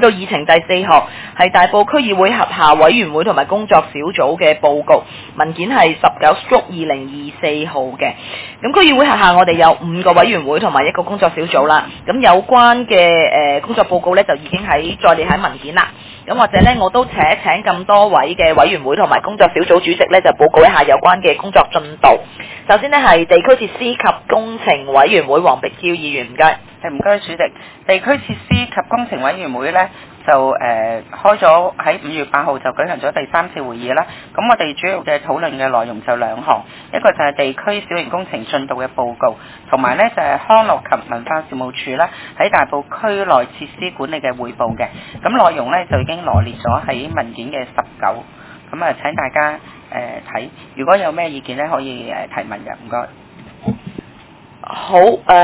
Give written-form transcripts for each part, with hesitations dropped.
到議程第4項係大埔區議會轄下委員會同埋工作小組嘅報告，文件係19/2024號嘅。咁區議會轄下我哋有5個委員會同埋1個工作小組啦。咁有關嘅工作報告呢，就已經再列喺文件啦。咁或者呢，我都請咁多位嘅委員會同埋工作小組主席呢，就報告一下有關嘅工作進度。首先呢，係地區設施及工程委員會黃碧嬌議員，唔該。 唔該，主席。地區設施及工程委員會呢，就開咗喺5月8號就舉行咗第3次會議啦。咁我哋主要嘅討論嘅內容就2項，一個就係地區小型工程進度嘅報告，同埋呢就係康樂及文化事務署啦喺大埔區內設施管理嘅匯報嘅。咁內容呢，就已經羅列咗喺文件嘅19。咁啊，請大家睇，如果有咩意見呢，可以提問嘅，唔該。 好，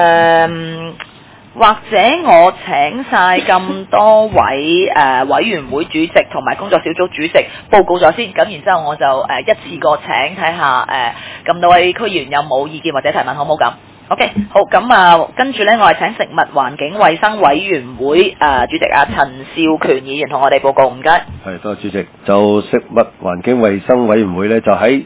或者我請晒咁多位委員會主席同埋工作小組主席報告咗先，咁然之後我就一次過請睇下咁多位區議員有冇意見或者提問，好唔好咁？OK， 好，咁跟住呢，我係請食物環境衛生委員會主席陳兆權議員同我哋報告，唔該。 係，多謝主席。就食物環境衛生委員會呢，就喺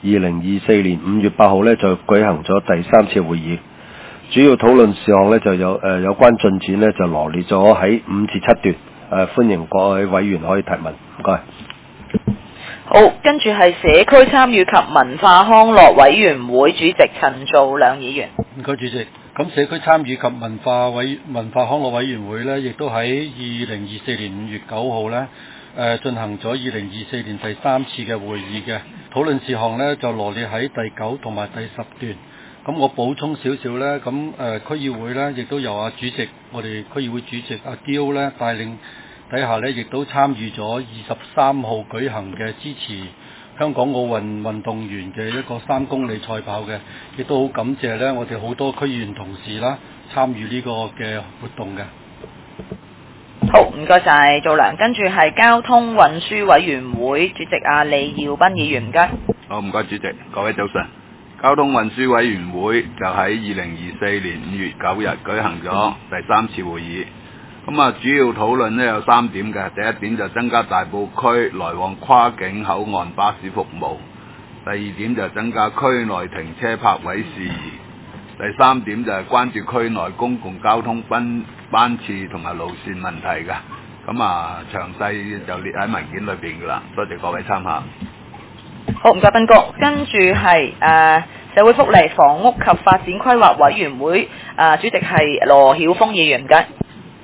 2024年5月8號呢，就舉行咗第3次會議。主要討論事項呢，就有關進展呢，就羅列咗喺5至7段。歡迎各位委員可以提問，唔該。 好，跟住係社區參與及文化康樂委員會主席陳造良議員。 唔該，主席。咁社區參與及文化康樂委員會呢，亦都喺2024年5月9號呢，進行咗2024年第3次嘅會議嘅討論事項呢，就羅列喺第9同埋第10段。咁我補充少少呢，咁區議會呢，亦都由主席，我哋區議會主席阿嬌呢帶領底下呢，亦都參與咗23號舉行嘅支持香港奧運運動員嘅一個3公里賽跑嘅，亦都好感謝呢我哋好多區議員同事啦參與呢個嘅活動嘅。 好，唔該晒造良，跟住係交通運輸委員會主席阿李耀斌議員，唔該。 好，唔該主席，各位早晨。交通運輸委員會就喺2024年5月9日舉行咗第3次會議。咁啊，主要討論呢有3點嘅。第一點就增加大埔區來往跨境口岸巴士服務。第二點就增加區內停車泊位事宜。第3點就係關注區內公共交通班次同埋路線問題嘅。咁啊，詳細就列喺文件裏邊噶啦。多謝各位參考。 好，唔該斌哥，跟住係社會福利房屋及發展規劃委員會主席係羅曉峰議員，唔該。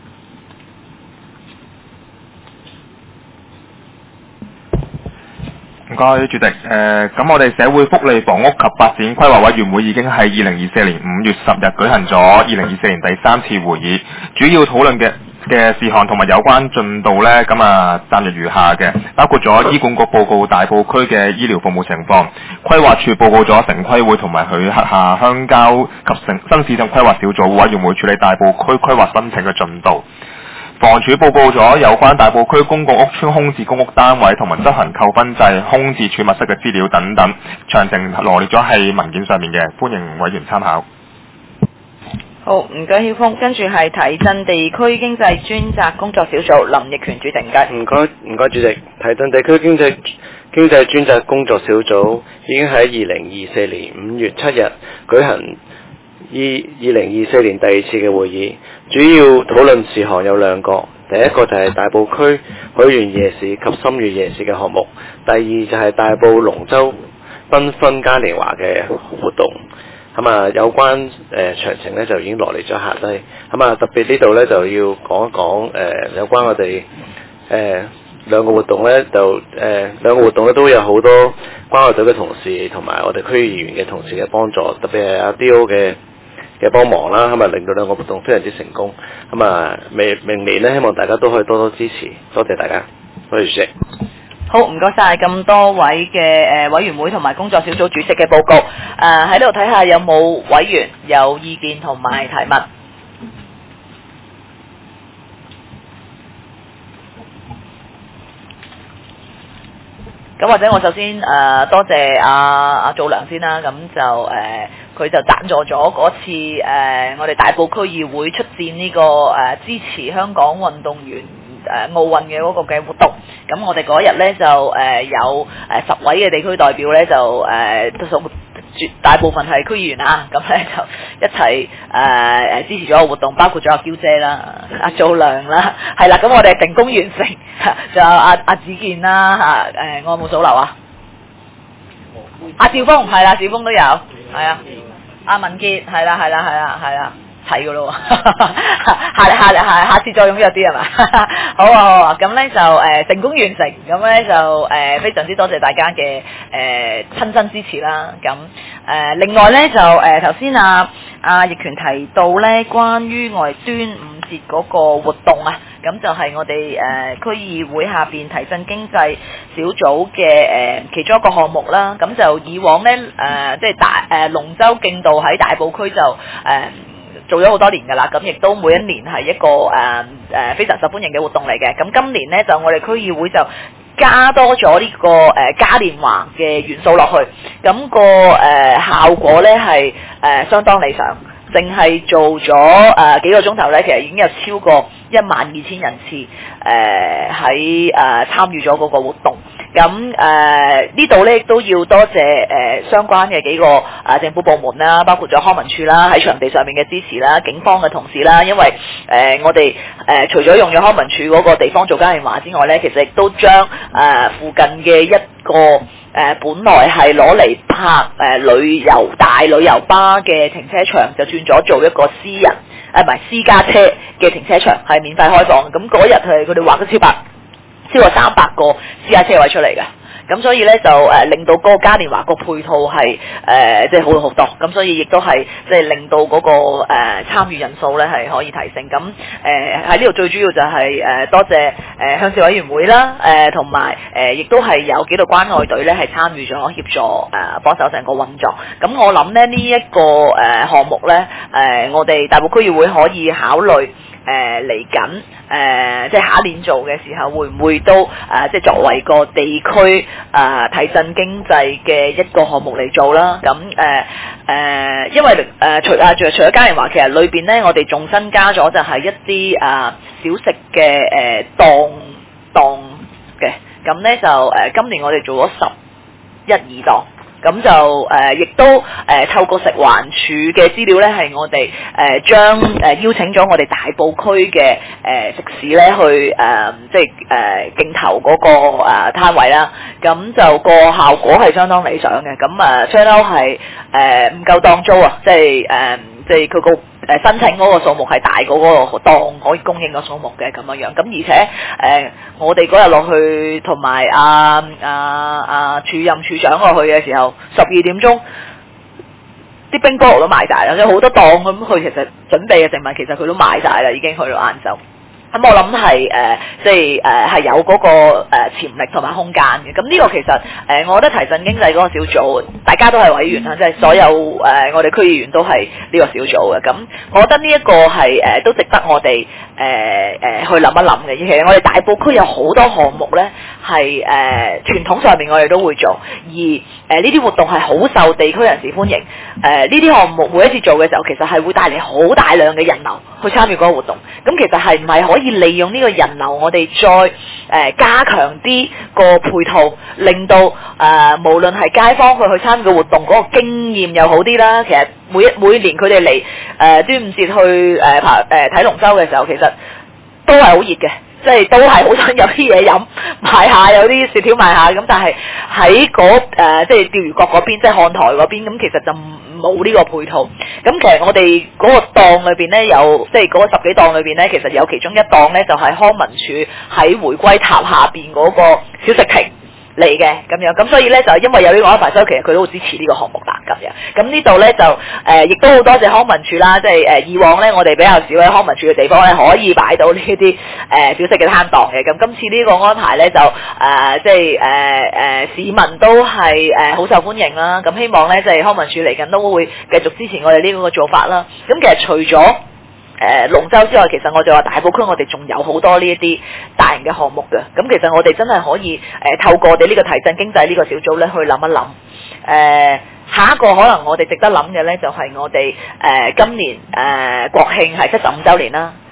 唔該，主席。咁我哋社會福利房屋及發展規劃委員會已經喺2024年5月10日舉行咗2024年第3次會議，主要討論嘅事項同埋有關進度呢，咁暫如下嘅，包括咗醫管局報告大埔區嘅醫療服務情況，規劃處報告咗城規會同埋佢轄下鄉郊及新市鎮規劃小組委員會處理大埔區規劃申請嘅進度。房署報告咗有關大埔區公共屋邨空置公屋單位同埋執行扣分制空置儲物室嘅資料等等，詳情羅列咗喺文件上面嘅，歡迎委員參考。 好，唔該曉峰，跟住係提振地區經濟專責工作小組林奕權主席， 唔該主席，提振地區經濟專責工作小組已經喺2024年5月7日舉行2024年第2次嘅會議，主要討論事項有2個，第一個就係大埔區海園夜市及深嶼夜市嘅項目，第二就係大埔龍舟繽紛嘉年華嘅活動。有關詳情呢就已經羅列咗下低。特別呢度呢就要講一講有關我哋兩個活動呢，兩個活動呢都有好多關愛隊嘅同事同埋我哋區議員嘅同事嘅幫助，特別係阿 D.O. 嘅幫忙啦，令到兩個活動非常之成功。明年呢，希望大家都可以多多支持，多謝大家，多謝主席。 好，唔該晒咁多位嘅委員會同埋工作小組主席嘅報告。喺度睇下有冇委員有意見同埋提問。咁或者我首先多謝阿造良先啦，咁就佢就贊助咗嗰次我哋大埔區議會出戰呢個支持香港運動員奧運嘅嗰個嘅活動。咁我哋嗰日咧就有10位嘅地區代表咧就絕大部分係區議員啊，咁咧就一齊支持咗個活動，包括咗阿嬌姐啦、阿祖良啦，係啦，咁我哋成功完成，仲有阿子健啦我有冇數漏啊？阿趙峰係啦，趙峰都有，係啊，阿文傑係啦，睇噶咯，下次再踴躍啲係嘛？好啊，咁咧就成功完成，咁咧就非常之多謝大家嘅親身支持啦。咁另外咧就頭先阿奕權提到咧關於我哋端午節嗰個活動啊，咁就係我哋區議會下邊提振經濟小組嘅其中一個項目啦。咁就以往咧即係龍舟競渡喺大埔區就做咗好多年㗎啦，咁亦都每一年係一個非常受歡迎嘅活動嚟嘅。咁今年呢，就我哋區議會就加多咗呢個嘉年華嘅元素落去，咁個效果呢係相當理想。淨係做咗幾個鐘頭呢，其實已經有超過12000人次喺參與咗嗰個活動。咁呢度呢，亦都要多謝相關嘅幾個政府部門啦，包括咗康文署啦，喺場地上面嘅支持啦，警方嘅同事啦，因為我哋除咗用咗康文署嗰個地方做嘉年華之外呢，其實亦都將附近嘅一個本來係攞嚟泊大旅遊巴嘅停車場，就轉咗做一個私家車嘅停車場，係免費開放。咁嗰日佢哋劃咗超過300個私家車位出嚟嘅。咁所以咧就令到嗰個嘉年華個配套係即係好好多，咁所以亦都係即係令到嗰個參與人數咧係可以提升。咁喺呢度最主要就係多謝鄉事委員會啦，同埋亦都係有紀律關愛隊咧係參與咗協助幫手成個運作。咁我諗咧呢一個項目咧我哋大埔區議會可以考慮嚟緊即係下一年做嘅時候，會唔會都即係作為個地區提振經濟嘅一個項目嚟做啦？咁因為除咗嘉年華，其實裏邊咧我哋仲新加咗就係一啲小食嘅檔嘅，咁咧就今年我哋做咗11、12檔。咁就亦都透過食環署嘅資料咧，係我哋將邀請咗我哋大埔區嘅食肆咧去即係競投嗰個攤位啦。咁就個效果係相當理想嘅。咁雙歐係唔夠檔租啊，即係佢個申請嗰個數目係大過嗰個檔可以供應嘅數目嘅咁樣。咁而且我哋嗰日落去同埋署任處長落去嘅時候，12點鐘啲冰菠蘿都賣晒啦，有好多檔咁，佢其實準備嘅食物其實佢都賣晒啦，已經去到晏晝。咁我諗係即係係有嗰個潛力同埋空間嘅。咁呢個其實我覺得提振經濟嗰個小組，大家都係委員啦，即係所有我哋區議員都係呢個小組嘅。咁我覺得呢一個係都值得我哋去諗一諗嘅。其實我哋大埔區有好多項目咧係傳統上面我哋都會做，而呢啲活動係好受地區人士歡迎。呢啲項目每一次做嘅時候，其實係會帶嚟好大量嘅人流去參與嗰個活動。咁其實係唔係可以利用呢個人流，我哋再加強啲個配套，令到無論係街坊佢去參與個活動嗰個經驗又好啲啦。其實每年佢哋嚟端午節去睇龍舟嘅時候，其實都係好熱嘅，即係都係好想有啲嘢飲買下，有啲雪條買下。咁但係喺即係釣魚角嗰邊，即係看台嗰邊，咁其實就冇呢個配套。咁其實我哋嗰個檔裏邊咧，有即係嗰10幾檔裏邊咧，其實有其中一檔咧就係康文署喺回歸塔下邊嗰個小食亭嚟嘅咁樣。咁所以咧就因為有呢個安排，所以其實佢都好支持呢個項目啦咁樣。咁呢度咧就亦都好多謝康文署啦，即係以往咧我哋比較少喺康文署嘅地方咧可以擺到呢啲小食嘅攤檔嘅。咁今次呢個安排咧就即係市民都係好受歡迎啦。咁希望咧即係康文署嚟緊都會繼續支持我哋呢個做法啦。咁其實除咗龍舟之外，其實我哋話大埔區我哋仲有好多呢一啲大型嘅項目嘅。咁其實我哋真係可以透過我哋呢個提振經濟呢個小組咧去諗一諗。下一個可能我哋值得諗嘅咧，就係我哋今年國慶係75週年啦。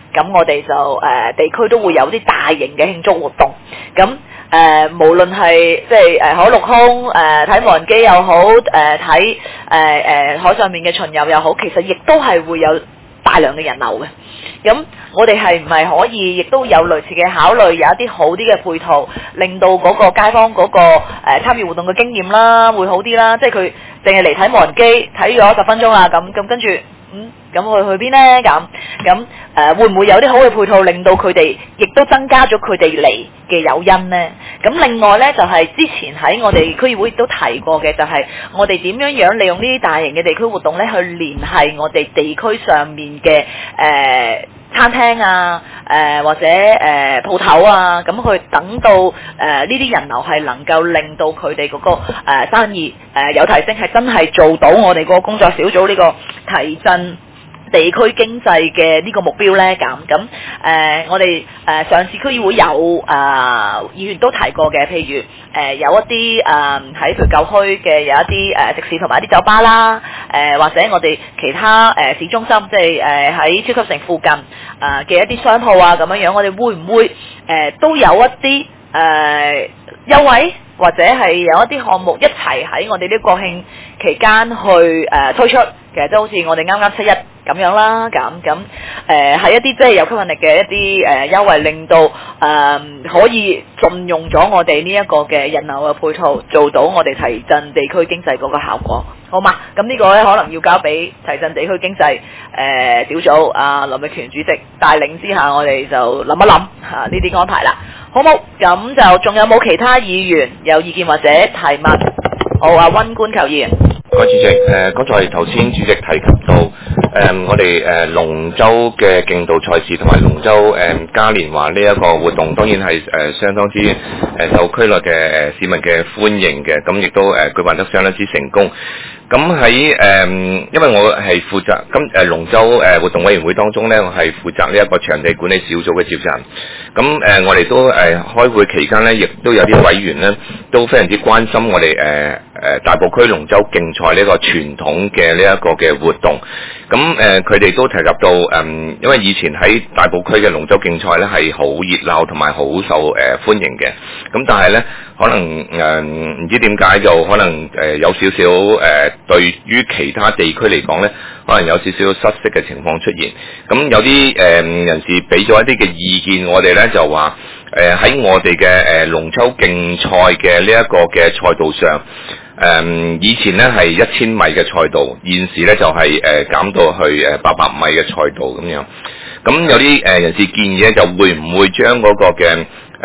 咁我哋就地區都會有啲大型嘅慶祝活動，咁無論係即係海陸空睇無人機又好，睇海上面嘅巡遊又好，其實亦都係會有大量嘅人流嘅。咁我哋係唔係可以亦都有類似嘅考慮，有一啲好啲嘅配套，令到嗰個街坊嗰個參與活動嘅經驗啦，會好啲啦。即係佢淨係嚟睇無人機，睇咗10分鐘啦，咁跟住咁去邊呢？咁會唔會有啲好嘅配套，令到佢哋亦都增加咗佢哋嚟嘅誘因呢？咁另外呢，就係之前喺我哋區議會亦都提過嘅，就係我哋點樣利用呢啲大型嘅地區活動呢，去聯繫我哋地區上面嘅餐廳啊，或者鋪頭啊，咁去等到呢啲人流係能夠令到佢哋嗰個生意有提升，係真係做到我哋嗰個工作小組呢個提振地區經濟嘅呢個目標呢。咁我哋上次區議會有議員都提過嘅，譬如有一啲喺佢舊區嘅有一啲食肆同埋一啲酒吧啦，或者我哋其他市中心，即係喺超級城附近嘅一啲商鋪啊咁樣，我哋會唔會都有一啲優惠，或者係有一啲項目一齊喺我哋呢國慶期間去推出？其實都好似我哋啱啱7·1咁樣啦，咁係一啲即係有吸引力嘅一啲優惠，令到可以盡用咗我哋呢一個嘅人流嘅配套，做到我哋提振地區經濟嗰個效果，好嘛？咁呢個咧可能要交俾提振地區經濟小組林奕權主席帶領之下，我哋就諗一諗呢啲安排啦，好冇？咁就仲有冇其他議員有意見或者提問？好啊，溫官球議員。 各位主席，剛才頭先主席提及到我哋龍舟嘅競渡賽事同埋龍舟嘉年華呢一個活動，當然係相當之受區內嘅市民嘅歡迎嘅，咁亦都舉辦得相當之成功。咁喺因為我係負責龍舟活動委員會當中呢，我係負責呢一個場地管理小組嘅召集人。咁我哋都開會期間呢，亦都有啲委員呢都非常之關心我哋大埔區龍舟競賽呢個傳統嘅呢一個嘅活動。咁佢哋都提及到因為以前喺大埔區嘅龍舟競賽呢係好熱鬧同埋好受歡迎嘅。咁但係呢，可能唔知點解就可能有少少對於其他地區嚟講呢，可能有少少失色嘅情況出現。咁有啲人士俾咗一啲嘅意見，我哋呢就話喺我哋嘅龍舟競賽嘅呢一個嘅賽道上，以前呢係1000米嘅賽道，現時呢就係減到去800米嘅賽道咁樣。咁有啲人士建議呢，就會唔會將嗰個嘅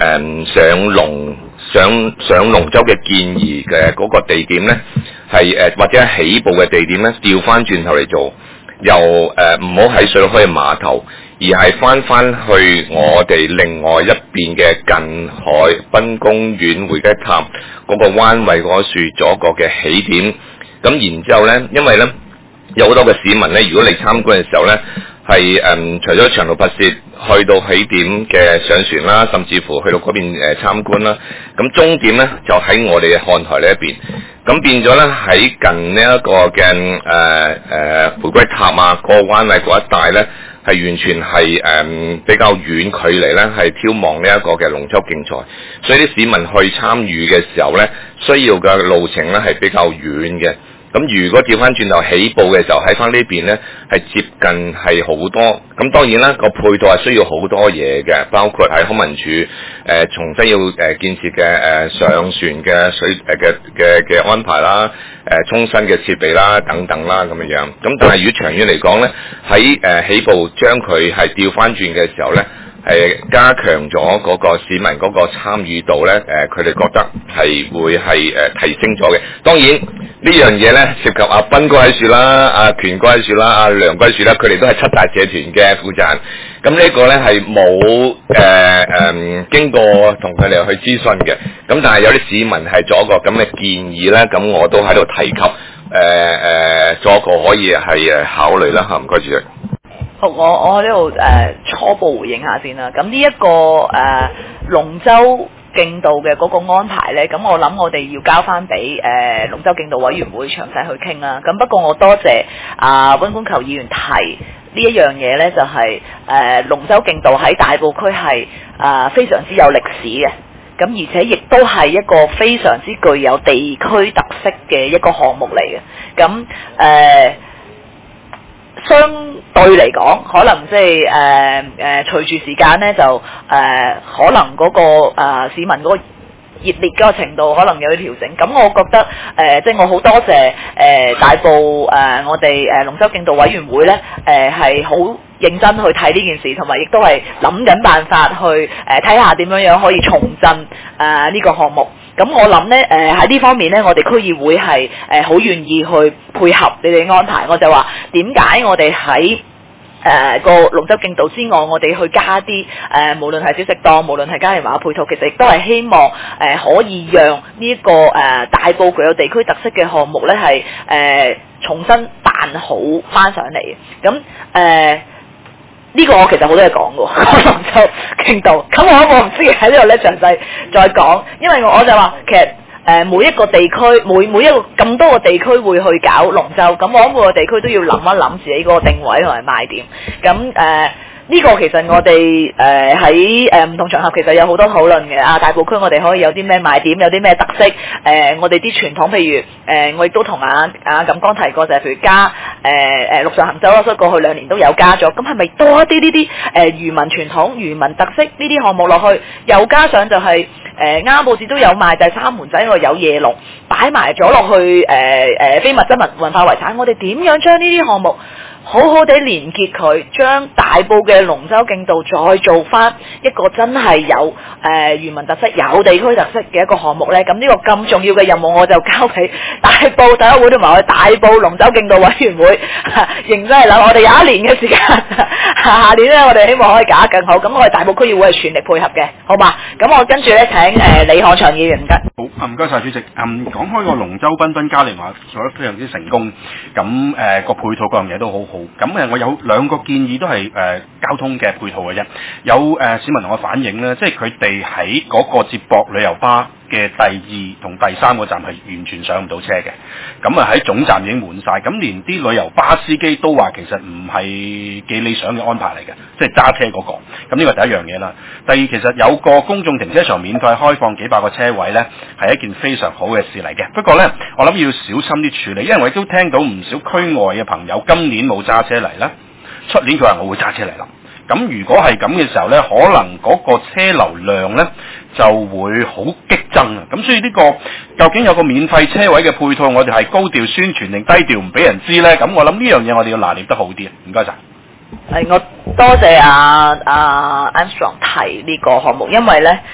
上龍舟嘅建議嘅嗰個地點呢，係或者起步嘅地點呢，調翻轉頭嚟做，又唔好喺水路墟碼頭，而係翻去我哋另外一邊嘅近海濱公園會街塔嗰個灣位嗰處做一個嘅起點。咁然之後呢，因為呢有好多嘅市民呢，如果嚟參觀嘅時候呢，係除咗長途跋涉去到起點嘅上船啦，甚至乎去到嗰邊參觀啦，咁終點呢就喺我哋嘅看台呢一邊。咁變咗呢，喺近呢一個嘅回歸塔啊，個灣位嗰一帶呢，係完全係比較遠距離呢，係眺望呢一個嘅龍舟競賽，所以啲市民去參與嘅時候呢，需要嘅路程呢係比較遠嘅。咁如果調翻轉頭起步嘅時候喺翻呢邊呢，係接近係好多。咁當然啦，個配套係需要好多嘢嘅，包括喺康文署重新要建設嘅上船嘅水嘅安排啦，沖身嘅設備啦等等啦咁樣。咁但係如果長遠嚟講呢，喺起步將佢係調翻轉嘅時候呢，係加強咗嗰個市民嗰個參與度呢，佢哋覺得係會係提升咗嘅。當然呢樣嘢呢，涉及阿斌哥喺處啦，阿權哥喺處啦，阿梁哥喺處啦，佢哋都係7大社團嘅負責人。咁呢個呢係冇經過同佢哋去諮詢嘅。咁但係有啲市民係做一個咁嘅建議呢，咁我都喺度提及做一個可以係考慮啦嚇。唔該主席。 好，我喺呢度初步回應下先啦。咁呢一個龍舟競渡嘅嗰個安排呢，咁我諗我哋要交翻俾龍舟競渡委員會詳細去傾啦。咁不過我多謝溫官球議員提一樣嘢呢，就係龍舟競渡喺大埔區係非常之有歷史嘅，咁而且亦都係一個非常之具有地區特色嘅一個項目嚟嘅。咁相對嚟講，可能即係隨住時間呢，就可能嗰個市民嗰個熱烈嗰個程度可能有啲調整。咁我覺得即係我好多謝大埔我哋龍舟競渡委員會呢，係好認真去睇呢件事，同埋亦都係諗緊辦法去睇下點樣可以重振呢個項目。咁我諗呢，喺呢方面呢，我哋區議會係好願意去配合你哋安排。我就話點解我哋喺個龍舟競渡之外，我哋去加啲無論係小食檔，無論係嘉年華嘅配套，其實亦都係希望可以讓呢一個大埔具有地區特色嘅項目呢係重新彈好翻上嚟嘅。咁呢個我其實好多嘢講嘅，龍舟競渡。咁我唔知喺呢度咧詳細再講，因為我就話其實每一個地區每一個咁多個地區會去搞龍舟，咁我諗每個地區都要諗一諗自己嗰個定位同埋賣點。咁呢個其實我哋喺唔同場合其實有好多討論嘅。大埔區我哋可以有啲咩賣點，有啲咩特色？我哋啲傳統，譬如我亦都同阿錦江提過，就係譬如加陸上行舟啦，所以過去2年都有加咗。咁係咪多一啲呢啲漁民傳統、漁民特色呢啲項目落去？又加上就係啱報紙都有賣，就係三門仔嗰度有夜龍擺埋咗落去非物質文化遺產。我哋點樣將呢啲項目好好地連結佢，將大埔嘅龍舟競渡再做翻一個真係有漁民特色、有地區特色嘅一個項目呢？咁呢個咁重要嘅任務，我就交俾大埔體育會同埋我哋大埔龍舟競渡委員會認真係諗。我哋有1年嘅時間，下年呢，我哋希望可以搞得更好。咁我哋大埔區議會係全力配合嘅，好嘛？咁我跟住呢，請李漢祥議員。 好，唔該晒主席。講開個龍舟繽紛嘉年華做得非常之成功，咁個配套各樣嘢都好好。咁我有2個建議都係交通嘅配套嘅啫。有市民同我反映咧，即係佢哋喺嗰個接駁旅遊巴嘅第2同第3個站係完全上唔到車嘅。咁喺總站已經滿晒，咁連啲旅遊巴司機都話其實唔係幾理想嘅安排嚟嘅，即係揸車嗰個。咁呢個第一樣嘢啦。第二，其實有個公眾停車場免費開放幾百個車位呢，係一件非常好嘅事嚟嘅。不過呢，我諗要小心啲處理，因為我亦都聽到唔少區外嘅朋友今年冇揸車嚟啦，出年佢話我會揸車嚟啦。咁如果係咁嘅時候呢，可能嗰個車流量呢就會好激增啊！咁所以呢個究竟有個免費車位嘅配套，我哋係高調宣傳定低調唔俾人知呢？咁我諗呢樣嘢我哋要拿捏得好啲啊！唔該晒。 我多謝阿 Armstrong 提呢個項目，因為呢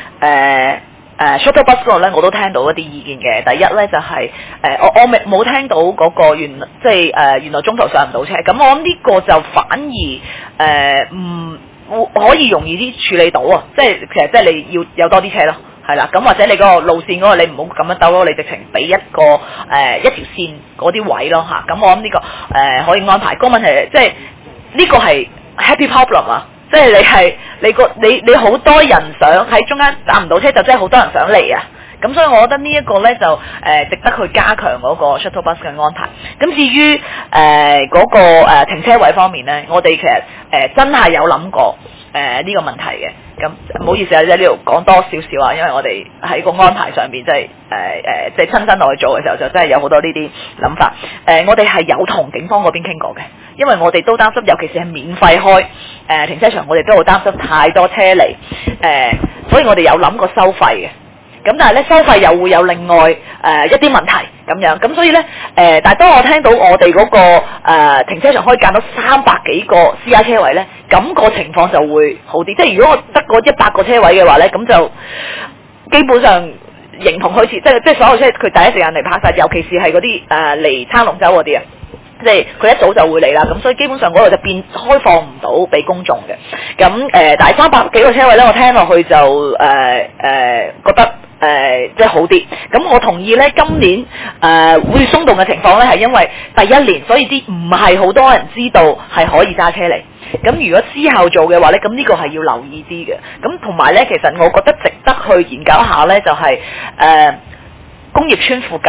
shuttle bus 嗰度呢，我都聽到一啲意見嘅。第一呢，就係我冇聽到嗰個原來中途上唔到車，咁我諗呢個就反而可以容易啲處理到啊！其實即係你要有多啲車咯，係啦。咁或者你嗰個路線嗰個你唔好咁樣兜咯，你直情俾一條線嗰啲位咯嚇。咁我諗呢個可以安排。個問題即係呢個係 happy problem 啊！即係你好多人想喺中間搭唔到車，就真係好多人想嚟啊！咁所以我覺得呢一個呢，就值得去加強嗰個 shuttle bus 嘅安排。咁至於嗰個停車位方面呢，我哋其實真係有諗過呢個問題嘅。咁唔好意思啊，喺呢度講多少少啊，因為我哋喺個安排上面即係親身落去做嘅時候，就真係有好多呢啲諗法。我哋係有同警方嗰邊傾過嘅，因為我哋都擔心，尤其是係免費開停車場，我哋都好擔心太多車嚟，所以我哋有諗過收費嘅。咁但係咧收費又會有另外一啲問題咁樣，咁所以咧但係當我聽到我哋嗰個停車場可以揀到300幾個私家車位咧，咁個情況就會好啲。即係如果我得個100個車位嘅話咧，咁就基本上形同虛設，即係所有車佢第一時間嚟泊晒，尤其是係嗰啲嚟撐龍舟嗰啲啊。即係佢一早就會嚟啦，咁所以基本上嗰度就變開放唔到俾公眾嘅。咁但係300幾個車位咧，我聽落去就覺得即係好啲。咁我同意咧，今年會鬆動嘅情況咧，係因為第1年，所以啲唔係好多人知道係可以揸車嚟。咁如果之後做嘅話咧，咁呢個係要留意啲嘅。咁同埋咧，其實我覺得值得去研究一下咧，就係工業村附近呢，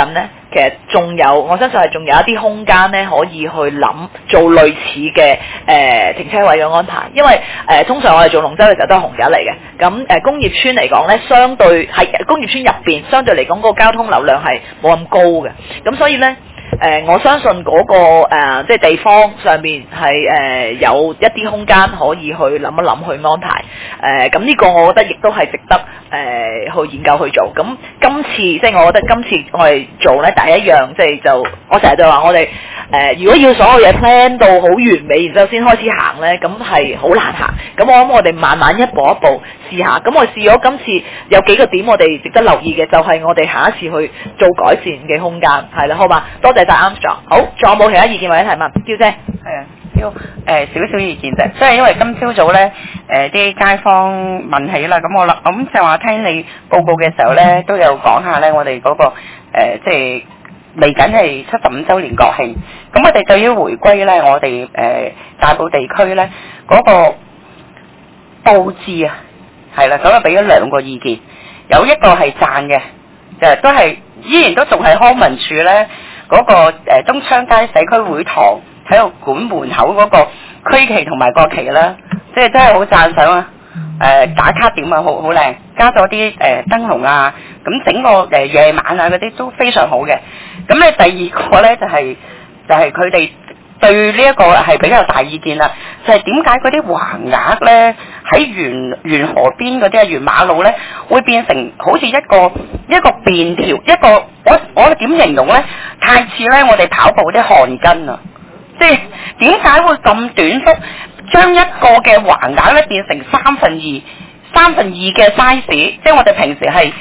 其實我相信係仲有一啲空間咧，可以去諗做類似嘅停車位嘅安排，因為通常我哋做龍舟嘅時候都係紅日嚟嘅，咁工業村嚟講咧，相對喺工業村入邊，相對嚟講個交通流量係冇咁高嘅，咁所以咧。我相信嗰、即係地方上面係有一啲空間可以去諗一諗去安排，咁呢個我覺得亦都係值得去研究去做。咁今次即係我覺得今次我哋做咧第一樣，即係就我成日就話我哋如果要所有嘢 plan 到好完美，然之後先開始行咧，咁係好難行。咁我諗我哋慢慢一步一步試下。咁我試咗今次有幾個點我哋值得留意嘅，就係我哋下一次去做改善嘅空間，係啦，好嘛？多謝晒 Armstrong。好，仲有冇其他意見或者提問？嬌姐， 係啊，少少意見啫，即係因為今朝早咧，啲街坊問起啦，咁就話聽你報告嘅時候咧，都有講下咧，我哋嗰個即係嚟緊係75週年國慶，咁我哋對於回歸咧，我哋大埔地區咧嗰個佈置啊，係啦，咁啊俾咗2個意見，有一個係讚嘅，就都係依然都仲係康文署咧。嗰個東昌街社區會堂體育館門口嗰個區旗同埋國旗啦，即係真係好讚賞啊！打卡點啊，好靚，加咗啲燈籠啊，咁整個夜晚啊嗰啲都非常好嘅。咁咧第二個咧就係佢哋對呢一個係比較大意見啦，就係點解嗰啲橫額咧喺沿河邊嗰啲沿馬路咧會變成好似一個便條，一個我點形容咧？太似咧我哋跑步啲汗巾啊！即係點解會咁短幅，將一個嘅橫額咧變成三分二嘅 size， 即係我哋平時係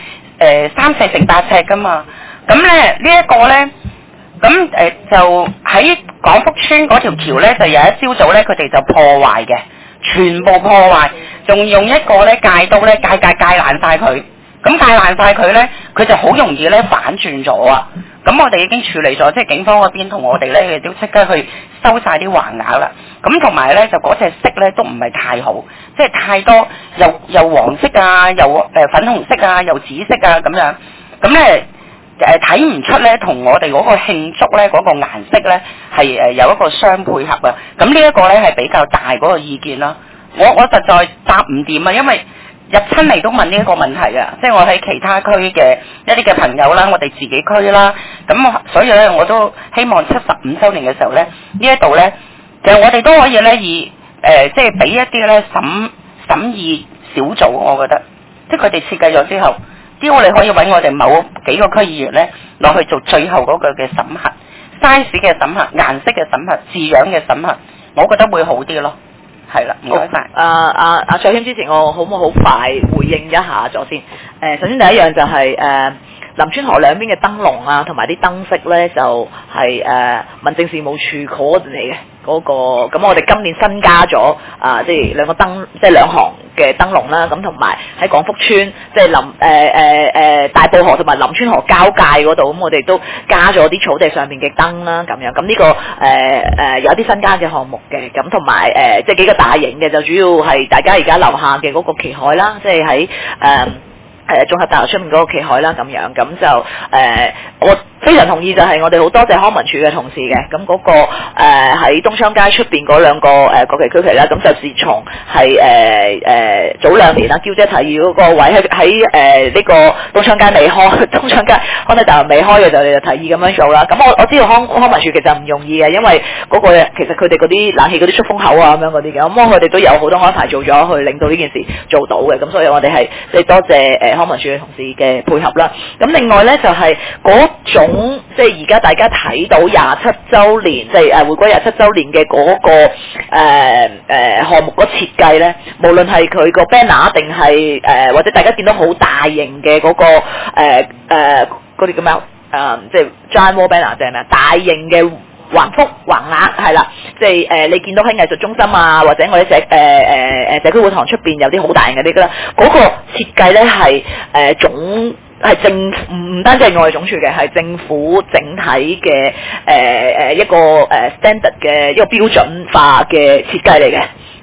3-4乘8尺噶嘛。咁咧呢一個咧，咁就喺廣福村嗰條橋咧，就有一朝早咧佢哋就破壞嘅，全部破壞，仲用一個咧戒刀咧戒爛晒佢。咁戒爛晒佢咧，佢就好容易咧反轉咗啊！咁我哋已經處理咗，即係警方嗰邊同我哋咧，亦都即刻去收晒啲橫額啦。咁同埋咧，就嗰隻色咧都唔係太好，即係太多又黃色啊，又粉紅色啊，又紫色啊咁樣。咁咧睇唔出咧，同我哋嗰個慶祝咧嗰個顏色咧係有一個相配合啊。咁呢一個咧係比較大嗰個意見啦。我實在答唔掂啊，因為入親嚟都問呢一個問題啊，即係我喺其他區嘅一啲嘅朋友啦，我哋自己區啦，咁所以咧我都希望75週年嘅時候咧，呢一度咧，其實我哋都可以咧以即係俾一啲咧審議小組，我覺得，即係佢哋設計咗之後，只要你可以揾我哋某幾個區議員咧落去做最後嗰個嘅審核 ，size 嘅審核、顏色嘅審核、字樣嘅審核，我覺得會好啲咯。係啦，唔該晒。 阿卓謙之前，我好唔好快回應一下咗先？首先第一樣就係林村河兩邊嘅燈籠啊，同埋啲燈飾咧，就係民政事務處 coordinate 嘅嗰個。咁我哋今年新加咗即係兩行嘅燈籠啦。咁同埋喺廣福村，即係大埔河同埋林村河交界嗰度，咁我哋都加咗啲草地上面嘅燈啦。咁樣咁呢個有啲新加嘅項目嘅。咁同埋即係幾個大型嘅，就主要係大家而家樓下嘅嗰個旗海啦，即係喺綜合大樓出面嗰個旗海啦，咁樣咁就我非常同意，就係我哋好多謝康文署嘅同事嘅，咁嗰個喺東昌街出邊嗰兩個國旗區旗啦，咁就自從係早2年啦，嬌姐提議嗰個位喺呢個東昌街未開，東昌街康體大樓未開嘅時候，你就提議咁樣做啦。咁我知道康文署其實唔容易嘅，因為嗰個其實佢哋嗰啲冷氣嗰啲出風口啊咁樣嗰啲嘅，咁我哋都有好多安排做咗去令到呢件事做到嘅，咁所以我哋係即係多謝康文署嘅同事嘅配合啦。咁另外咧就係嗰種即係而家大家睇到27週年，即係回歸27週年嘅嗰個項目嗰設計咧，無論係佢個 banner 定係或者大家見到好大型嘅嗰個嗰啲咁樣即係 giant wall banner 即係咩啊？大型嘅橫幅橫額係啦，即係你見到喺藝術中心啊，或者我哋社區會堂出邊有啲好大型嘅啲啦，嗰個設計咧係唔單止係外總署嘅，係政府整體嘅一個standard 嘅一個標準化嘅設計嚟嘅。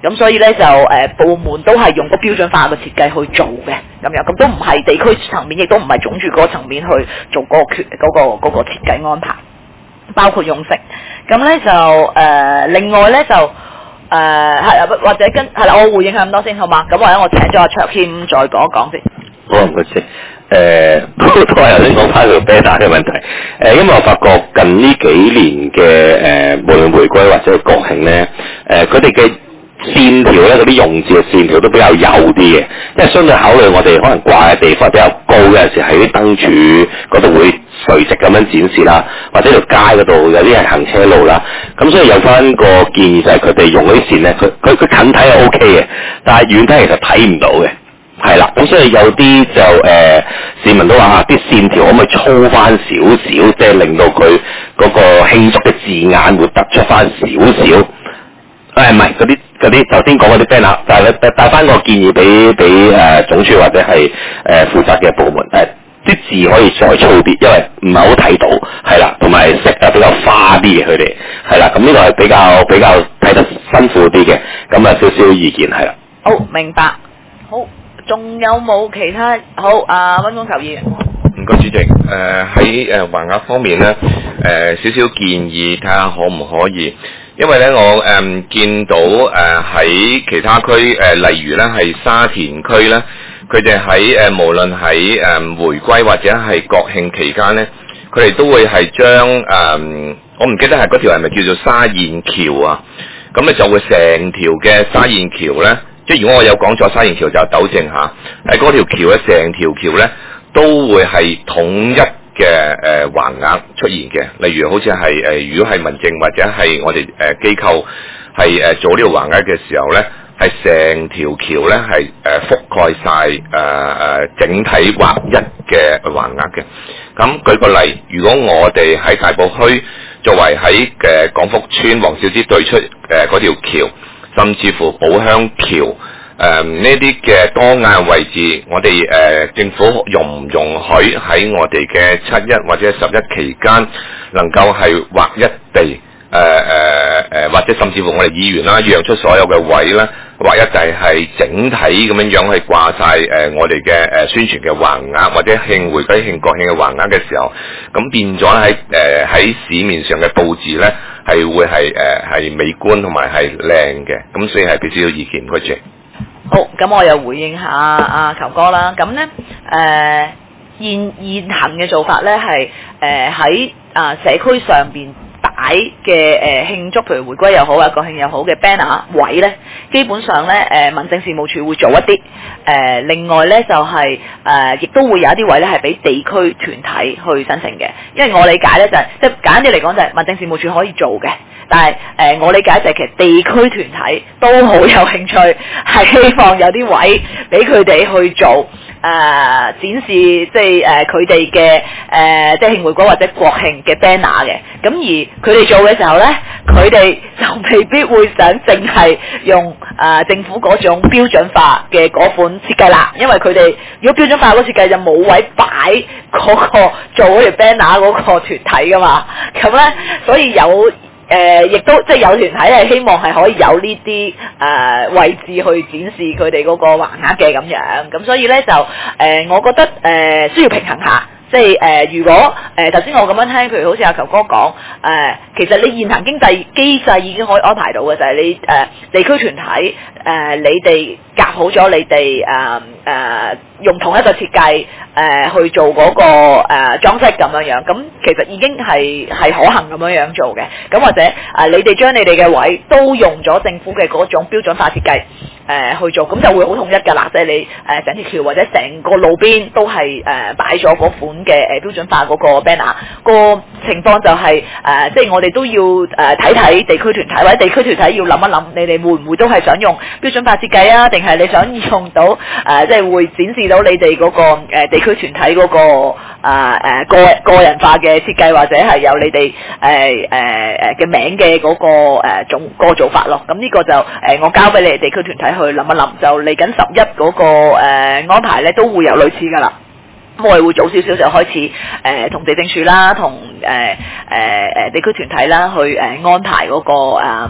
咁所以咧就部門都係用個標準化嘅設計去做嘅咁樣，咁都唔係地區層面，亦都唔係總署嗰個層面去做嗰個設計安排，包括用色。咁咧就另外咧就係或者係啦，我回應下咁多先好嘛？咁或者我請咗阿卓謙再講一講先。 好，唔該先。都係頭先講翻個 banner 嘅問題。因為我發覺近呢幾年嘅無論回歸或者國慶咧，佢哋嘅線條咧，嗰啲用字嘅線條都比較幼啲嘅，因為相對考慮我哋可能掛嘅地方比較高嘅，有時喺啲燈柱嗰度會垂直咁樣展示啦，或者條街嗰度有啲係行車路啦，咁所以有翻個建議就係佢哋用嗰啲線咧，佢近睇係 OK 嘅，但係遠睇其實睇唔到嘅。係啦，咁所以有啲就市民都話啲線條可唔可以粗翻少少，即係令到佢嗰個慶祝嘅字眼會突出翻少少。唔係嗰啲頭先講嗰啲 banner， 但係帶翻個建議俾總署或者係負責嘅部門，啲字可以再粗啲，因為唔係好睇到，係啦，同埋色比較花啲嘅佢哋，係啦，咁呢個係比較睇得辛苦啲嘅，咁少少意見係啦。 好，明白。好。仲有冇其他？好，溫光球議員。 唔該，主席。喺橫額方面咧，少少建議，睇下可唔可以？因為咧，我見到喺其他區例如咧係沙田區咧，佢哋喺無論喺回歸或者係國慶期間咧，佢哋都會係將我唔記得係嗰條係咪叫做沙燕橋啊？咁咧就會成條嘅沙燕橋咧。即係如果我有講錯沙燕橋就糾正下，嗰條橋咧成條橋咧都會係統一嘅橫額出現嘅。例如好似係如果係民政或者係我哋機構係做呢個橫額嘅時候咧，係成條橋咧係覆蓋晒整體劃一嘅橫額嘅。咁舉個例，如果我哋喺大埔區作為喺廣福村黃小枝對出嗰條橋，甚至乎寶鄉橋呢啲嘅多眼位置，我哋政府容唔容許喺我哋嘅7·1或者11期間能夠係劃一地或者甚至乎我哋議員啦，讓出所有嘅位啦，劃一地係整體咁樣去掛晒我哋嘅宣傳嘅橫額，或者慶回歸慶國慶嘅橫額嘅時候，咁變咗喺市面上嘅佈置咧，係會係美觀同埋係靚嘅，咁所以係俾少少意見嗰隻。 好，咁我又回應下阿球哥啦。咁咧現行嘅做法咧係喺社區上邊擺嘅慶祝，譬如回歸又好啊，國慶又好嘅 banner 位咧，基本上咧民政事務處會做一啲，另外咧就係亦都會有一啲位咧係俾地區團體去申請嘅，因為我理解咧就係即係簡單啲嚟講就係民政事務處可以做嘅，但係我理解就係其實地區團體都好有興趣，係希望有啲位俾佢哋去做。展示即係佢哋嘅即係慶回歸或者國慶嘅 banner 嘅，咁而佢哋做嘅時候咧，佢哋就未必會想淨係用政府嗰種標準化嘅嗰款設計啦，因為佢哋如果標準化嗰設計就冇位擺嗰個做嗰條 banner 嗰個團體噶嘛，咁咧所以有。亦都即係有團體係希望係可以有呢啲位置去展示佢哋嗰個橫額嘅咁樣，咁所以咧就我覺得需要平衡下，即係如果頭先我咁樣聽，譬如好似阿球哥講其實你現行經濟機制已經可以安排到嘅，就係你地區團體你哋夾好咗，你哋用同一個設計去做嗰個裝飾咁樣，咁其實已經係可行咁樣做嘅。咁或者你哋將你哋嘅位都用咗政府嘅嗰種標準化設計去做，咁就會好統一㗎啦。即係你整條橋或者成個路邊都係擺咗嗰款嘅標準化嗰個 banner。個情況就係即係我哋都要睇睇地區團體或者地區團體要諗一諗，你哋會唔會都係想用標準化設計啊？定係你想用到即係會展示到你哋嗰個地區團體嗰個個人化嘅設計，或者係有你哋嘅名嘅嗰個做法咯。咁呢個就我交俾你哋地區團體去諗一諗，就嚟緊11嗰個安排咧都會有類似㗎啦。咁我哋會早少少就開始同地政署啦，同地區團體啦去安排嗰個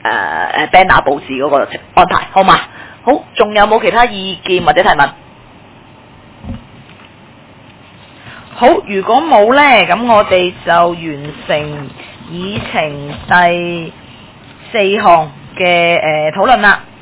banner 佈置嗰個安排，好嘛？好，仲有冇其他意見或者提問？好，如果冇呢，咁我哋就完成議程第4項嘅討論啦。